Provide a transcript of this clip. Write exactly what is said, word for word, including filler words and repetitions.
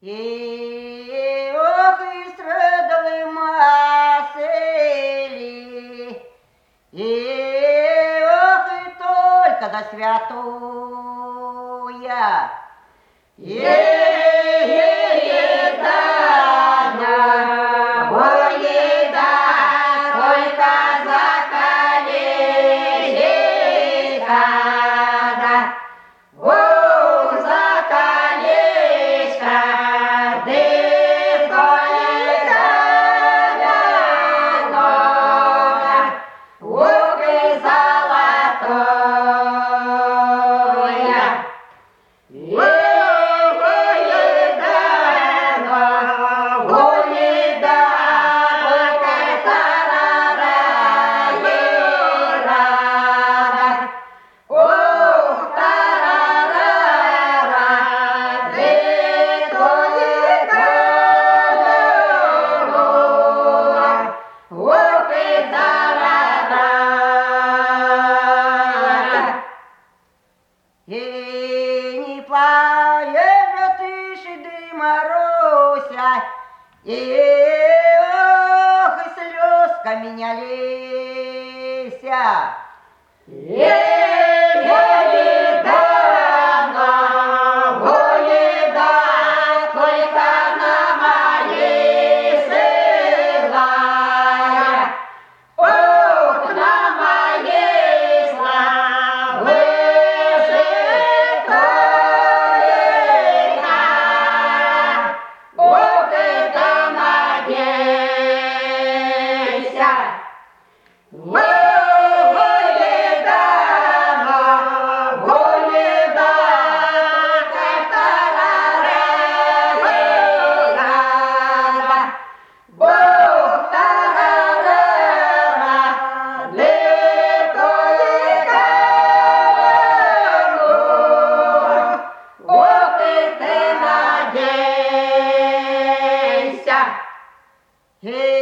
И ох, и страдали масели, и ох, и только за святое. Еда на воеда, только за колечко, о, за колечко, ты только много, ох, и золотое. И не поешь ты, шиды Маруся, и ох, и слезка меня лися. Еда на воеда, только на моей сылая. Ох, на моей славы. Hey!